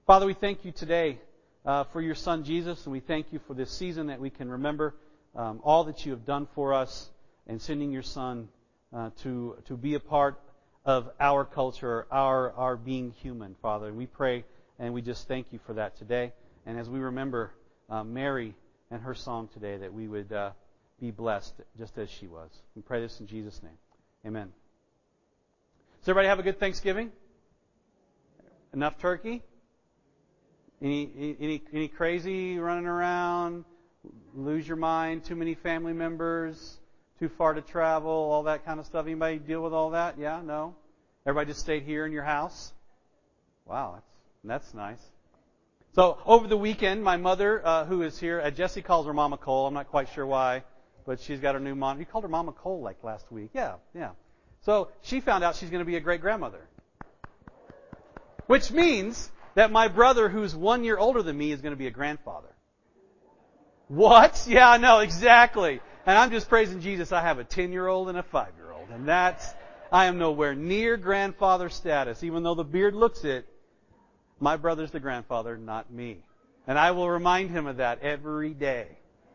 Father, we thank you today for your Son Jesus, and we thank you for this season that we can remember all that you have done for us and sending your Son to be a part of our culture, our being human, Father. And we pray and we just thank you for that today. And as we remember Mary and her song today, that we would be blessed just as she was. We pray this in Jesus' name. Amen. Does everybody have a good Thanksgiving? Enough turkey? Any crazy running around? Lose your mind? Too many family members? Too far to travel? All that kind of stuff? Anybody deal with all that? Yeah? No? Everybody just stayed here in your house? Wow, that's nice. So over the weekend, my mother, who is here, Jessie calls her Mama Cole. I'm not quite sure why, but she's got her new mom. You called her Mama Cole like last week. Yeah. So she found out she's going to be a great-grandmother. Which means that my brother, who's 1 year older than me, is going to be a grandfather. What? Yeah, I know, exactly. And I'm just praising Jesus. I have a 10-year-old and a 5-year-old. And I am nowhere near grandfather status. Even though the beard looks it, my brother's the grandfather, not me. And I will remind him of that every day.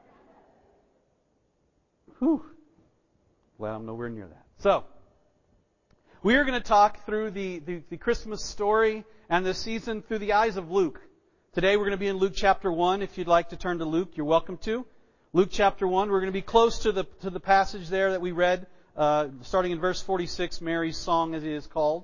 Whew. Well, I'm nowhere near that. So, we are going to talk through the Christmas story and the season through the eyes of Luke. Today we're going to be in Luke chapter 1. If you'd like to turn to Luke, you're welcome to. Luke chapter 1. We're going to be close to the passage there that we read, starting in verse 46, Mary's song as it is called.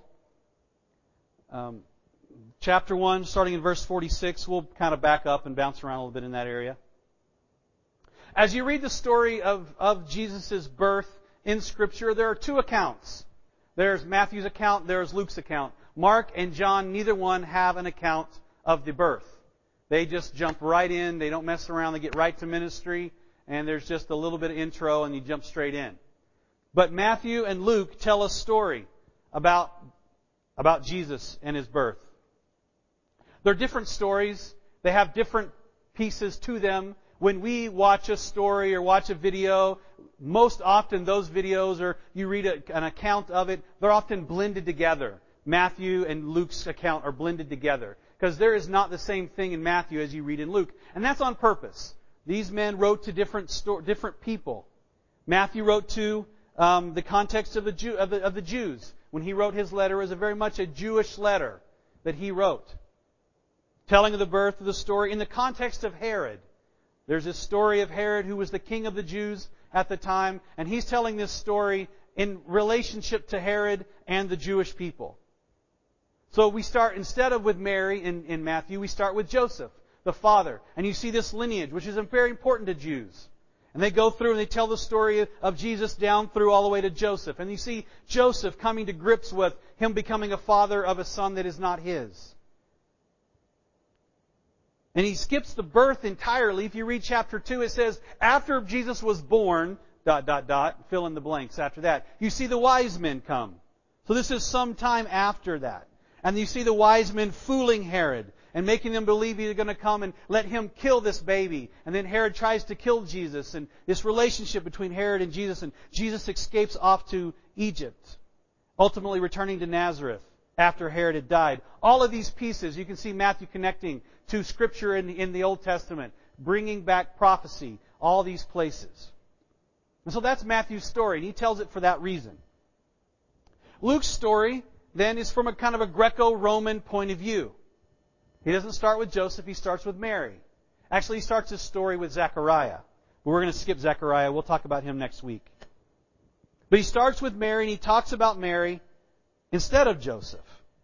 Chapter 1, starting in verse 46. We'll kind of back up and bounce around a little bit in that area. As you read the story of Jesus' birth in Scripture, there are two accounts. There's Matthew's account, there's Luke's account. Mark and John, neither one have an account of the birth. They just jump right in, they don't mess around, they get right to ministry, and there's just a little bit of intro and you jump straight in. But Matthew and Luke tell a story about Jesus and His birth. They're different stories, they have different pieces to them. When we watch a story or watch a video, most often those videos, or you read an account of it, they're often blended together. Matthew and Luke's account are blended together. Because there is not the same thing in Matthew as you read in Luke. And that's on purpose. These men wrote to different people. Matthew wrote to the context of the Jews. When he wrote his letter, it was very much a Jewish letter that he wrote. Telling of the birth of the story in the context of Herod. There's this story of Herod, who was the king of the Jews at the time, and he's telling this story in relationship to Herod and the Jewish people. So we start, instead of with Mary in Matthew, we start with Joseph, the father. And you see this lineage, which is very important to Jews. And they go through and they tell the story of Jesus down through all the way to Joseph. And you see Joseph coming to grips with him becoming a father of a son that is not his. And he skips the birth entirely. If you read chapter 2, it says, after Jesus was born, ... fill in the blanks after that. You see the wise men come. So this is some time after that. And you see the wise men fooling Herod and making them believe he's going to come and let him kill this baby. And then Herod tries to kill Jesus. And this relationship between Herod and Jesus. And Jesus escapes off to Egypt, ultimately returning to Nazareth after Herod had died. All of these pieces, you can see Matthew connecting to Scripture in the Old Testament, bringing back prophecy, all these places. And so that's Matthew's story, and he tells it for that reason. Luke's story, then, is from a kind of a Greco-Roman point of view. He doesn't start with Joseph, he starts with Mary. Actually, he starts his story with Zechariah. But we're going to skip Zechariah, we'll talk about him next week. But he starts with Mary, and he talks about Mary instead of Joseph.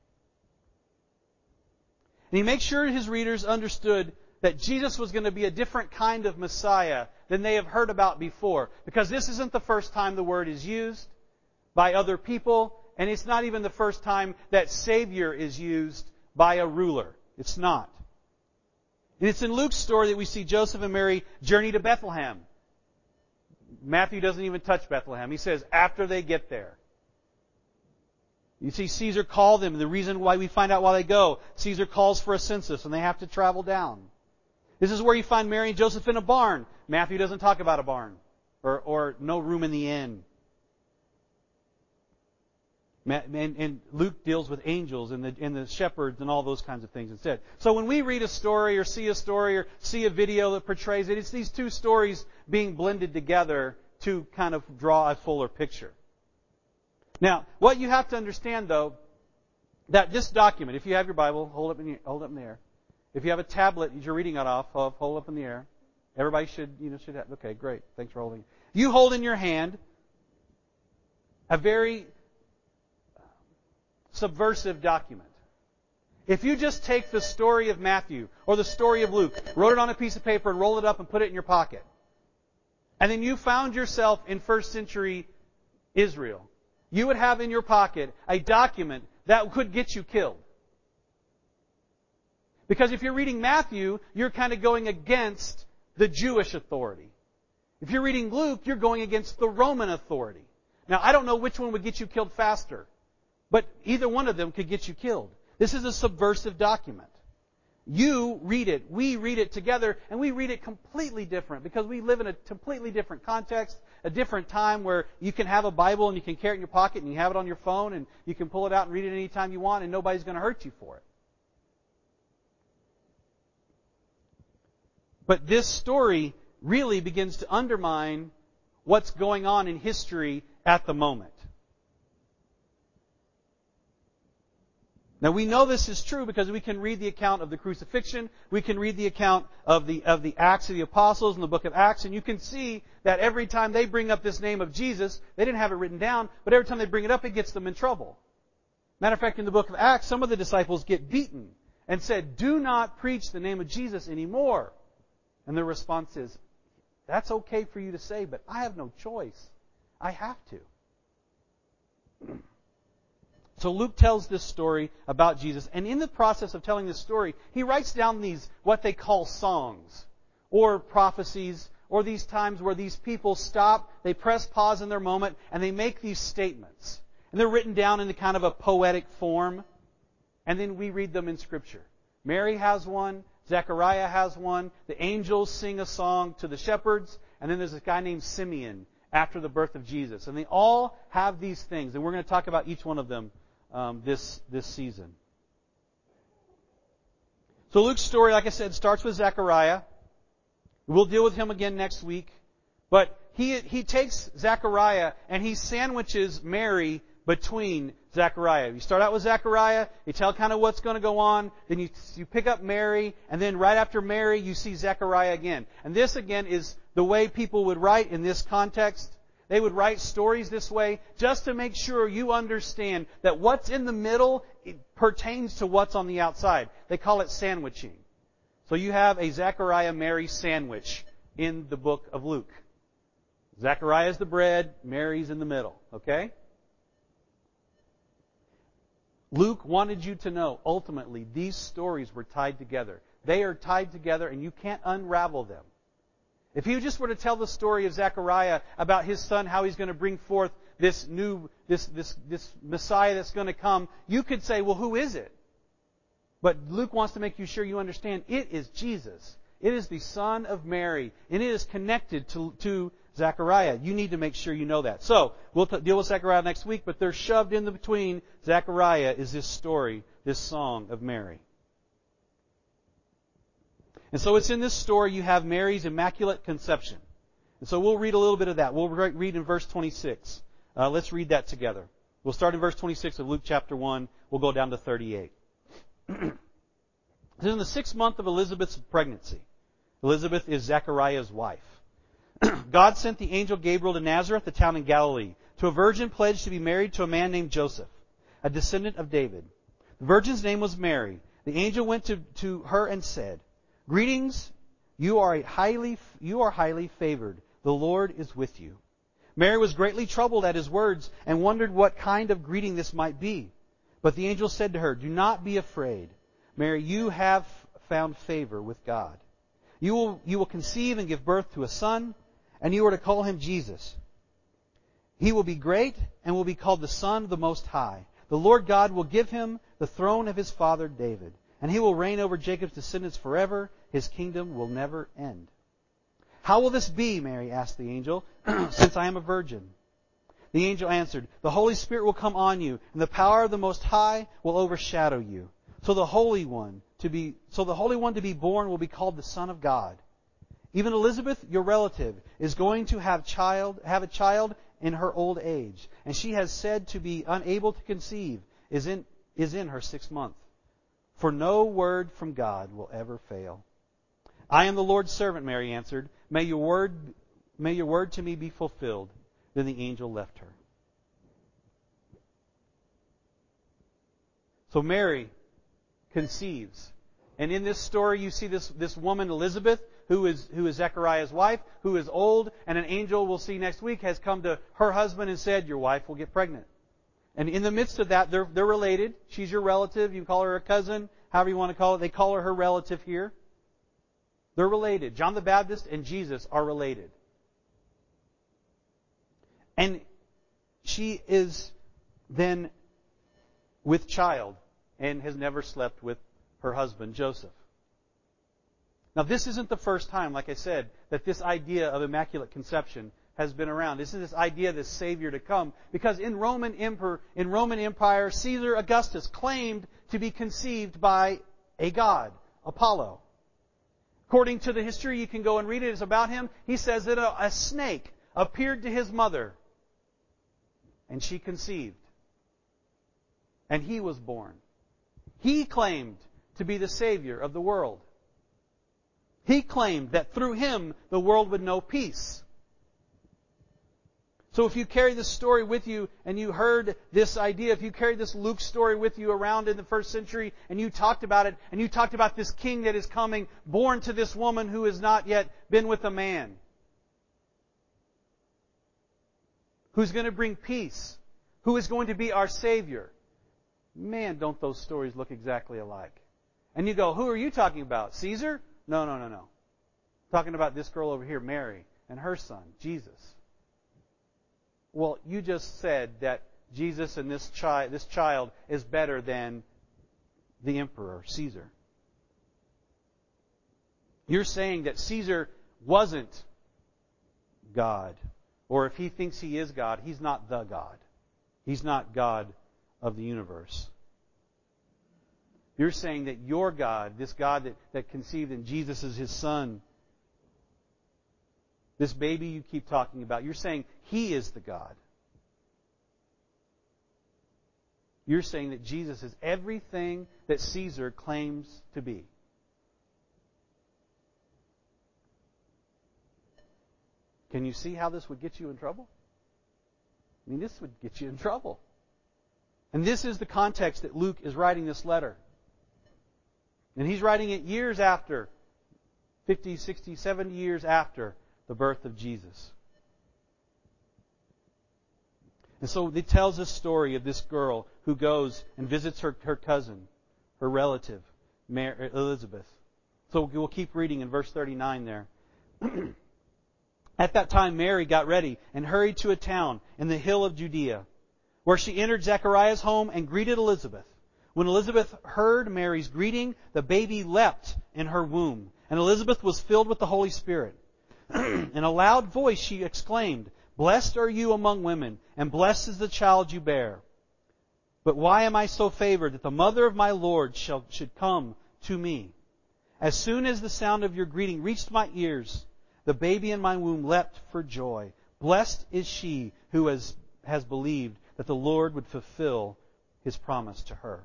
And he makes sure his readers understood that Jesus was going to be a different kind of Messiah than they have heard about before. Because this isn't the first time the word is used by other people, and it's not even the first time that Savior is used by a ruler. It's not. And it's in Luke's story that we see Joseph and Mary journey to Bethlehem. Matthew doesn't even touch Bethlehem. He says, after they get there. You see Caesar call them. The reason why we find out why they go, Caesar calls for a census and they have to travel down. This is where you find Mary and Joseph in a barn. Matthew doesn't talk about a barn or no room in the inn. And Luke deals with angels and the shepherds and all those kinds of things instead. So when we read a story or see a video that portrays it, it's these two stories being blended together to kind of draw a fuller picture. Now, what you have to understand, though, that this document, if you have your Bible, hold it in the air. If you have a tablet you're reading it off of, hold it up in the air. Everybody should have. Okay, great. Thanks for holding. You hold in your hand a very subversive document. If you just take the story of Matthew or the story of Luke, wrote it on a piece of paper and rolled it up and put it in your pocket, and then you found yourself in first century Israel, you would have in your pocket a document that could get you killed. Because if you're reading Matthew, you're kind of going against the Jewish authority. If you're reading Luke, you're going against the Roman authority. Now, I don't know which one would get you killed faster, but either one of them could get you killed. This is a subversive document. You read it, we read it together, and we read it completely different because we live in a completely different context, a different time where you can have a Bible and you can carry it in your pocket and you have it on your phone and you can pull it out and read it anytime you want and nobody's going to hurt you for it. But this story really begins to undermine what's going on in history at the moment. Now we know this is true because we can read the account of the crucifixion, we can read the account of the Acts of the Apostles in the book of Acts, and you can see that every time they bring up this name of Jesus, they didn't have it written down, but every time they bring it up, it gets them in trouble. Matter of fact, in the book of Acts, some of the disciples get beaten and said, "Do not preach the name of Jesus anymore." And their response is, "That's okay for you to say, but I have no choice. I have to." So Luke tells this story about Jesus, and in the process of telling this story, he writes down these, what they call songs, or prophecies, or these times where these people stop, they press pause in their moment, and they make these statements. And they're written down in a kind of a poetic form, and then we read them in Scripture. Mary has one, Zechariah has one, the angels sing a song to the shepherds, and then there's a guy named Simeon after the birth of Jesus. And they all have these things, and we're going to talk about each one of them this season. So Luke's story, like I said, starts with Zechariah. We'll deal with him again next week. But he takes Zechariah and he sandwiches Mary between Zechariah. You start out with Zechariah, you tell kind of what's going to go on, then you pick up Mary, and then right after Mary you see Zechariah again. And this again is the way people would write in this context. They would write stories this way just to make sure you understand that what's in the middle pertains to what's on the outside. They call it sandwiching. So you have a Zechariah-Mary sandwich in the book of Luke. Zechariah is the bread, Mary's in the middle. Okay? Luke wanted you to know, ultimately, these stories were tied together. They are tied together and you can't unravel them. If he just were to tell the story of Zechariah about his son, how he's going to bring forth this Messiah that's going to come, you could say, well, who is it? But Luke wants to make you sure you understand it is Jesus. It is the son of Mary, and it is connected to Zechariah. You need to make sure you know that. So, we'll deal with Zechariah next week, but they're shoved in between Zechariah is this story, this song of Mary. And so it's in this story you have Mary's immaculate conception. And so we'll read a little bit of that. We'll read in verse 26. Let's read that together. We'll start in verse 26 of Luke chapter 1. We'll go down to 38. It says, in the 6th month of Elizabeth's pregnancy. Elizabeth is Zechariah's wife. God sent the angel Gabriel to Nazareth, a town in Galilee, to a virgin pledged to be married to a man named Joseph, a descendant of David. The virgin's name was Mary. The angel went to her and said, "Greetings, you are highly favored. The Lord is with you." Mary was greatly troubled at his words and wondered what kind of greeting this might be. But the angel said to her, "Do not be afraid, Mary, you have found favor with God. You will conceive and give birth to a son, and you are to call him Jesus. He will be great and will be called the Son of the Most High. The Lord God will give him the throne of his father David, and he will reign over Jacob's descendants forever. His kingdom will never end." "How will this be?" Mary asked the angel, "since I am a virgin?" The angel answered, "The Holy Spirit will come on you, and the power of the Most High will overshadow you. So the Holy One to be born will be called the Son of God. Even Elizabeth, your relative, is going to have a child in her old age, and she has said to be unable to conceive is in her 6th month. For no word from God will ever fail." "I am the Lord's servant," Mary answered. May your word to me be fulfilled." Then the angel left her. So Mary conceives. And in this story you see this woman Elizabeth, who is Zechariah's wife, who is old, and an angel we'll see next week has come to her husband and said, "Your wife will get pregnant." And in the midst of that, they're related. She's your relative. You can call her a cousin, however you want to call it. They call her relative here. They're related. John the Baptist and Jesus are related. And she is then with child and has never slept with her husband, Joseph. Now, this isn't the first time, like I said, that this idea of Immaculate Conception has been around. This is this idea of this Savior to come. Because in Roman Empire, Caesar Augustus claimed to be conceived by a god, Apollo. According to the history, you can go and read it. It's about him. He says that a snake appeared to his mother, and she conceived. And he was born. He claimed to be the Savior of the world. He claimed that through him the world would know peace. So if you carry this story with you and you heard this idea, if you carried this Luke story with you around in the 1st century and you talked about it, and you talked about this king that is coming, born to this woman who has not yet been with a man, who's going to bring peace, who is going to be our Savior. Man, don't those stories look exactly alike. And you go, who are you talking about? Caesar? No. Talking about this girl over here, Mary, and her son, Jesus. Well, you just said that Jesus and this child is better than the emperor, Caesar. You're saying that Caesar wasn't God. Or if he thinks he is God, he's not the God. He's not God of the universe. You're saying that your God, this God that conceived in Jesus as his son, this baby you keep talking about, you're saying he is the God. You're saying that Jesus is everything that Caesar claims to be. Can you see how this would get you in trouble? I mean, this would get you in trouble. And this is the context that Luke is writing this letter. And he's writing it years after, 50, 60, 70 years after the birth of Jesus. And so it tells this story of this girl who goes and visits her cousin, her relative, Elizabeth. So we'll keep reading in verse 39 there. At that time, Mary got ready and hurried to a town in the hill of Judea, where she entered Zechariah's home and greeted Elizabeth. When Elizabeth heard Mary's greeting, the baby leapt in her womb, and Elizabeth was filled with the Holy Spirit. In a loud voice she exclaimed, "Blessed are you among women, and blessed is the child you bear. But why am I so favored that the mother of my Lord should come to me? As soon as the sound of your greeting reached my ears, the baby in my womb leapt for joy. Blessed is she who has believed that the Lord would fulfill His promise to her."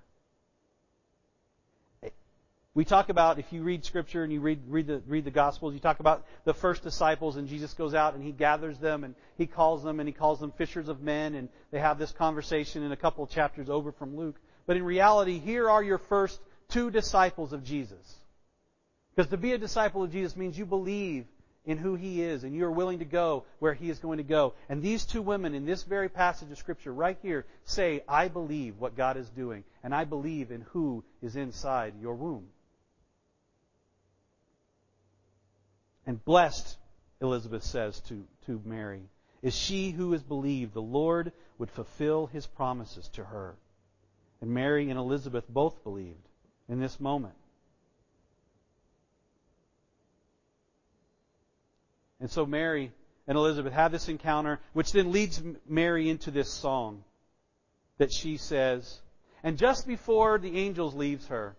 We talk about, if you read Scripture and you read the Gospels, you talk about the first disciples, and Jesus goes out and He gathers them and He calls them fishers of men, and they have this conversation in a couple of chapters over from Luke. But in reality, here are your first 2 disciples of Jesus. Because to be a disciple of Jesus means you believe in who He is, and you are willing to go where He is going to go. And these 2 women in this very passage of Scripture right here say, "I believe what God is doing, and I believe in who is inside your womb." And blessed, Elizabeth says to Mary, is she who has believed the Lord would fulfill His promises to her. And Mary and Elizabeth both believed in this moment. And so Mary and Elizabeth have this encounter, which then leads Mary into this song that she says. And just before the angel leaves her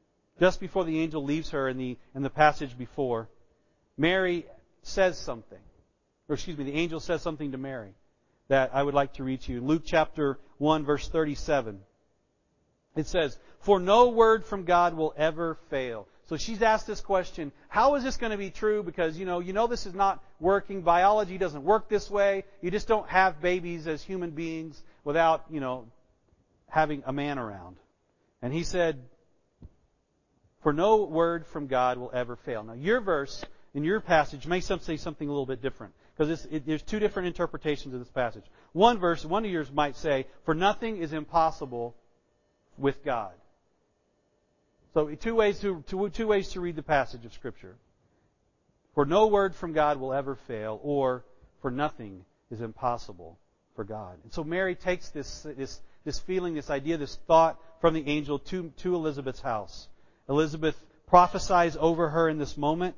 in the passage before, Mary says something. The angel says something to Mary that I would like to read to you. Luke chapter 1, verse 37. It says, "For no word from God will ever fail." So she's asked this question, how is this going to be true? Because, you know this is not working. Biology doesn't work this way. You just don't have babies as human beings without, having a man around. And he said, "For no word from God will ever fail." Now, your verse in your passage may say something a little bit different, because there's two different interpretations of this passage. One of yours might say, "For nothing is impossible with God." So two ways to read the passage of Scripture. For no word from God will ever fail, or for nothing is impossible for God. And so Mary takes this feeling, this idea, this thought from the angel to Elizabeth's house. Elizabeth prophesies over her in this moment.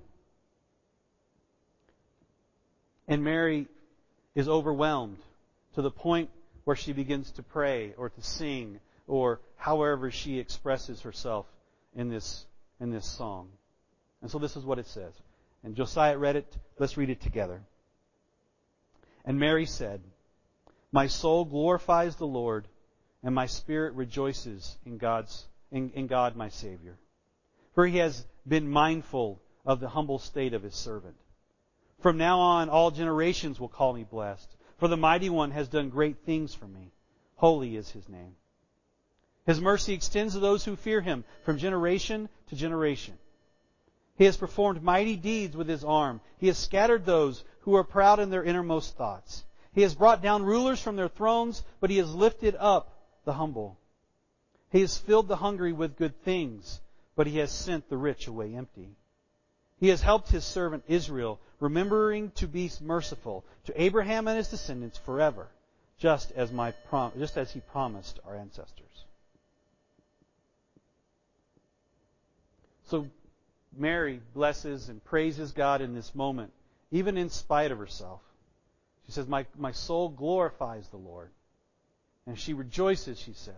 And Mary is overwhelmed to the point where she begins to pray or to sing or however she expresses herself in this song. And so this is what it says. And Josiah read it. Let's read it together. "And Mary said, 'My soul glorifies the Lord, and my spirit rejoices in God my Savior. For He has been mindful of the humble state of His servant. From now on, all generations will call me blessed. For the Mighty One has done great things for me. Holy is His name. His mercy extends to those who fear Him from generation to generation. He has performed mighty deeds with His arm. He has scattered those who are proud in their innermost thoughts. He has brought down rulers from their thrones, but He has lifted up the humble. He has filled the hungry with good things, but He has sent the rich away empty. He has helped His servant Israel, remembering to be merciful to Abraham and his descendants forever, just as He promised our ancestors." So Mary blesses and praises God in this moment, even in spite of herself. She says, my soul glorifies the Lord. And she rejoices, she says.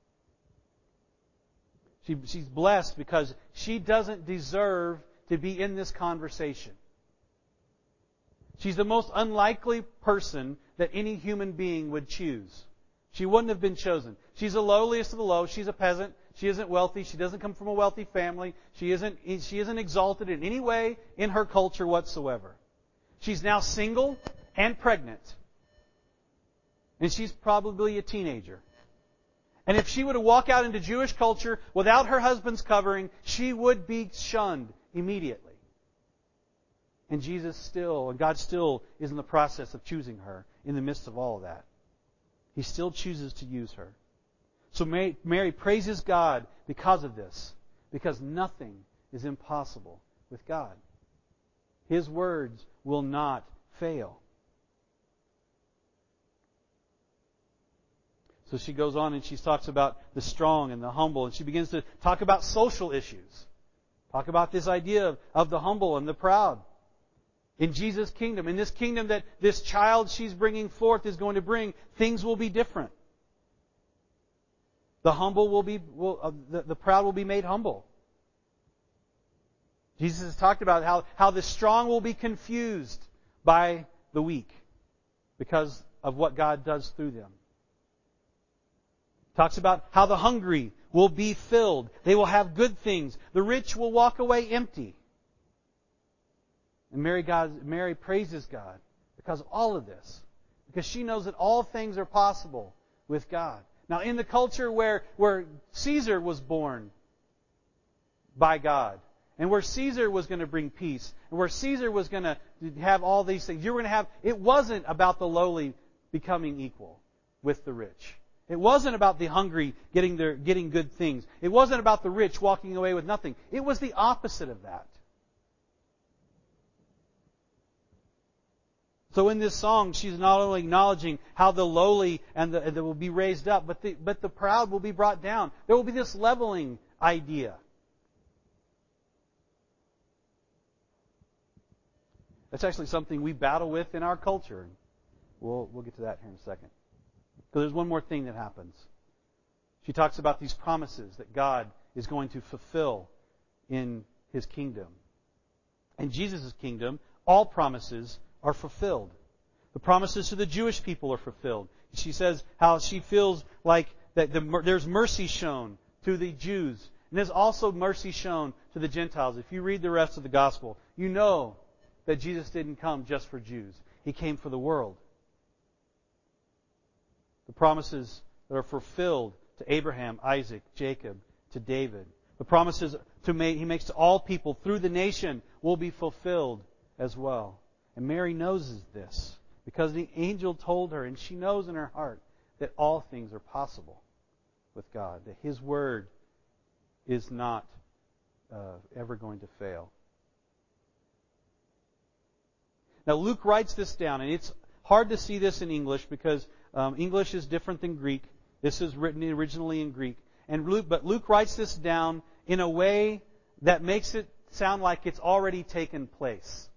She's blessed because she doesn't deserve to be in this conversation. She's the most unlikely person that any human being would choose. She wouldn't have been chosen. She's the lowliest of the low. She's a peasant. She isn't wealthy. She doesn't come from a wealthy family. She isn't exalted in any way in her culture whatsoever. She's now single and pregnant. And she's probably a teenager. And if she were to walk out into Jewish culture without her husband's covering, she would be shunned immediately. And God still is in the process of choosing her in the midst of all of that. He still chooses to use her. So Mary praises God because of this, because nothing is impossible with God. His words will not fail. So she goes on and she talks about the strong and the humble, and she begins to talk about social issues. Talk about this idea of the humble and the proud. In Jesus' kingdom, in this kingdom that this child she's bringing forth is going to bring, things will be different. The humble the proud will be made humble. Jesus has talked about how the strong will be confused by the weak because of what God does through them. Talks about how the hungry will be filled. They will have good things. The rich will walk away empty. And Mary praises God because of all of this. Because she knows that all things are possible with God. Now, in the culture where Caesar was born by God, and where Caesar was going to bring peace, and where Caesar was going to have all these things, it wasn't about the lowly becoming equal with the rich. It wasn't about the hungry getting good things. It wasn't about the rich walking away with nothing. It was the opposite of that. So in this song, she's not only acknowledging how the lowly and that will be raised up, but the proud will be brought down. There will be this leveling idea. That's actually something we battle with in our culture. We'll get to that here in a second. So there's one more thing that happens. She talks about these promises that God is going to fulfill in His kingdom. In Jesus' kingdom, all promises are fulfilled. The promises to the Jewish people are fulfilled. She says how she feels like that there's mercy shown to the Jews. And there's also mercy shown to the Gentiles. If you read the rest of the gospel, you know that Jesus didn't come just for Jews. He came for the world. The promises that are fulfilled to Abraham, Isaac, Jacob, to David. The promises He makes to all people through the nation will be fulfilled as well. And Mary knows this because the angel told her, and she knows in her heart that all things are possible with God, that His word is not ever going to fail. Now Luke writes this down, and it's hard to see this in English because English is different than Greek. This is written originally in Greek. But Luke writes this down in a way that makes it sound like it's already taken place.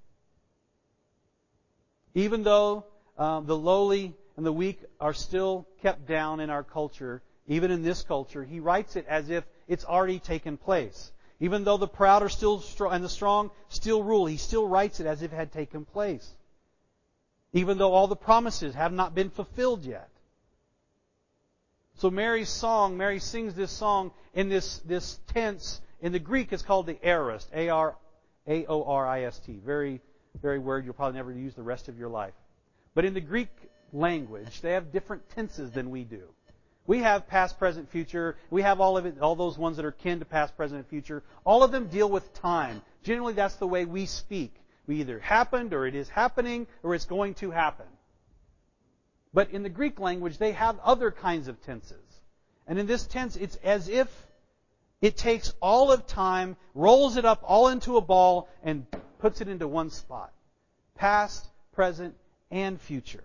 Even though the lowly and the weak are still kept down in our culture, even in this culture, he writes it as if it's already taken place. Even though the proud are still strong and the strong still rule, he still writes it as if it had taken place. Even though all the promises have not been fulfilled yet. So Mary sings this song in this tense. In the Greek, it's called the aorist. A-R-A-O-R-I-S-T. Very, very word you'll probably never use the rest of your life. But in the Greek language, they have different tenses than we do. We have past, present, future. We have all those ones that are kin to past, present, and future. All of them deal with time. Generally, that's the way we speak. We either happened, or it is happening, or it's going to happen. But in the Greek language, they have other kinds of tenses. And in this tense, it's as if it takes all of time, rolls it up all into a ball, and puts it into one spot. Past, present, and future.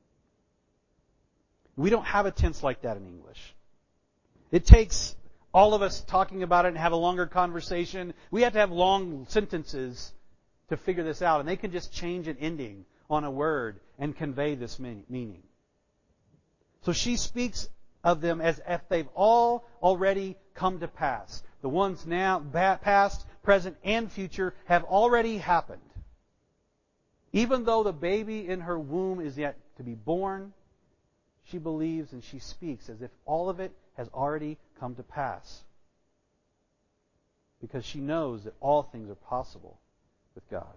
We don't have a tense like that in English. It takes all of us talking about it and have a longer conversation. We have to have long sentences to figure this out. And they can just change an ending on a word and convey this meaning. So she speaks of them as if they've all already come to pass. The ones now, past, present, and future, have already happened. Even though the baby in her womb is yet to be born, she believes and she speaks as if all of it has already come to pass. Because she knows that all things are possible with God.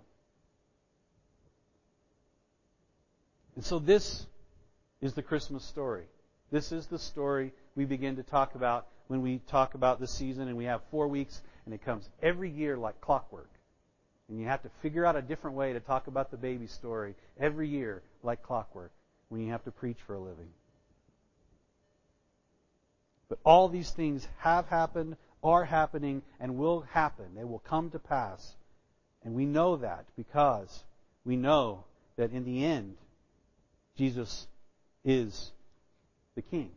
And so this is the Christmas story. This is the story we begin to talk about when we talk about the season, and we have 4 weeks, and it comes every year like clockwork. And you have to figure out a different way to talk about the baby story every year like clockwork when you have to preach for a living. But all these things have happened, are happening, and will happen. They will come to pass. And we know that because we know that in the end, Jesus is the King.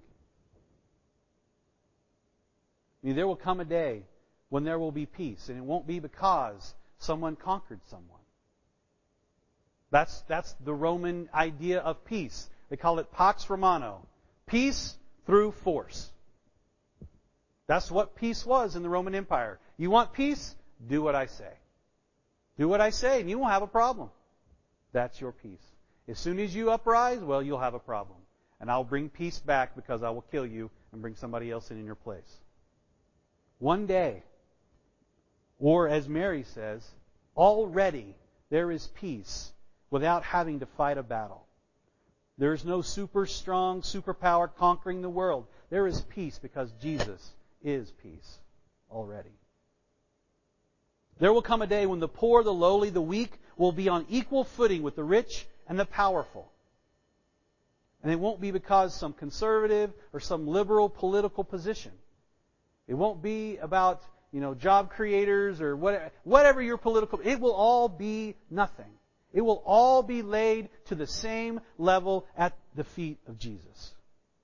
I mean, there will come a day when there will be peace, and it won't be because someone conquered someone. That's the Roman idea of peace. They call it Pax Romano. Peace through force. That's what peace was in the Roman Empire. You want peace? Do what I say. Do what I say, and you won't have a problem. That's your peace. As soon as you uprise, well, you'll have a problem. And I'll bring peace back because I will kill you and bring somebody else in your place. One day, or as Mary says, already there is peace without having to fight a battle. There is no super strong superpower conquering the world. There is peace because Jesus is peace already. There will come a day when the poor, the lowly, the weak will be on equal footing with the rich and the powerful. And it won't be because some conservative or some liberal political position. It won't be about, job creators or whatever your political... It will all be nothing. It will all be laid to the same level at the feet of Jesus.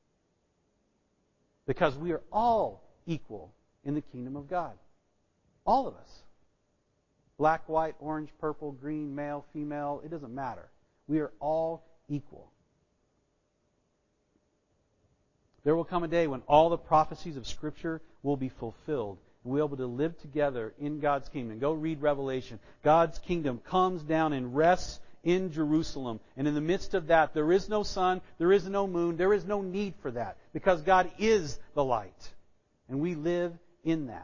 Because we are all equal in the kingdom of God. All of us. Black, white, orange, purple, green, male, female, it doesn't matter. We are all equal. There will come a day when all the prophecies of Scripture will be fulfilled. And we'll be able to live together in God's kingdom. Go read Revelation. God's kingdom comes down and rests in Jerusalem. And in the midst of that, there is no sun, there is no moon, there is no need for that. Because God is the light. And we live in that.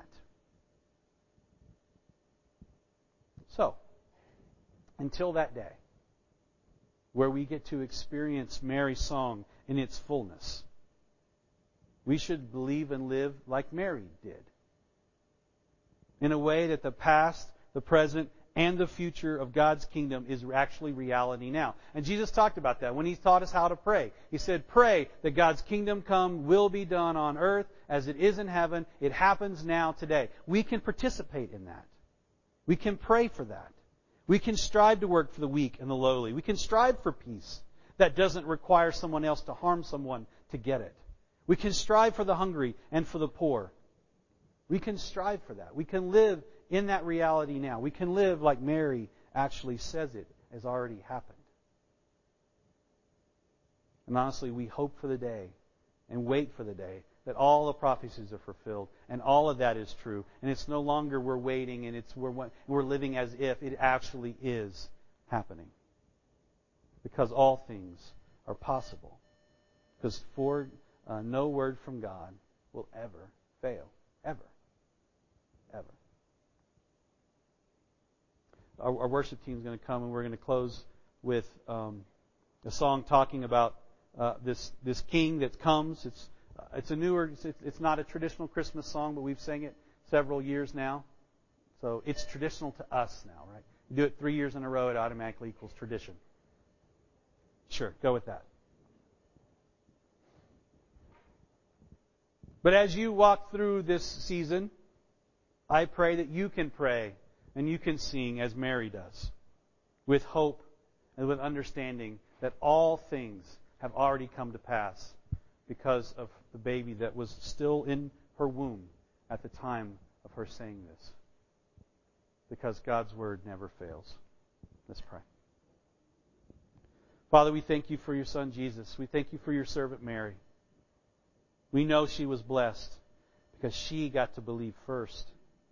So, until that day, where we get to experience Mary's song in its fullness, we should believe and live like Mary did. In a way that the past, the present, and the future of God's kingdom is actually reality now. And Jesus talked about that when He taught us how to pray. He said, pray that God's kingdom come, will be done on earth as it is in heaven. It happens now, today. We can participate in that. We can pray for that. We can strive to work for the weak and the lowly. We can strive for peace that doesn't require someone else to harm someone to get it. We can strive for the hungry and for the poor. We can strive for that. We can live in that reality now. We can live like Mary actually says it has already happened. And honestly, we hope for the day and wait for the day that all the prophecies are fulfilled and all of that is true. And it's no longer we're waiting and we're living as if it actually is happening. Because all things are possible. Because no word from God will ever fail. Ever. Ever. Our worship team is going to come and we're going to close with a song talking about this King that comes. It's a newer. It's not a traditional Christmas song, but we've sang it several years now, so it's traditional to us now, right? You do it 3 years in a row, it automatically equals tradition. Sure, go with that. But as you walk through this season, I pray that you can pray and you can sing as Mary does, with hope and with understanding that all things have already come to pass because of the baby that was still in her womb at the time of her saying this. Because God's Word never fails. Let's pray. Father, we thank you for your Son Jesus. We thank you for your servant Mary. We know she was blessed because she got to believe first.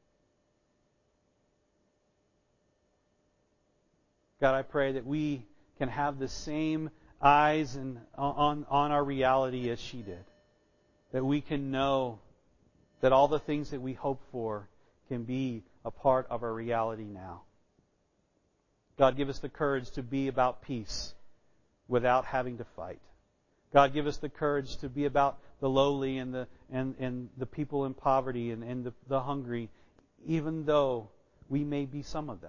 God, I pray that we can have the same eyes and on our reality as she did. That we can know that all the things that we hope for can be a part of our reality now. God, give us the courage to be about peace without having to fight. God, give us the courage to be about the lowly and the people in poverty and the hungry, even though we may be some of them.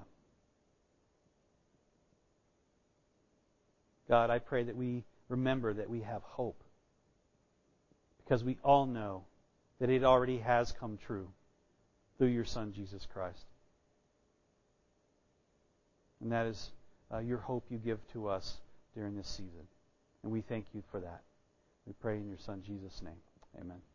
God, I pray that we remember that we have hope. Because we all know that it already has come true through your Son, Jesus Christ. And that is your hope you give to us during this season. And we thank you for that. We pray in your Son, Jesus' name. Amen.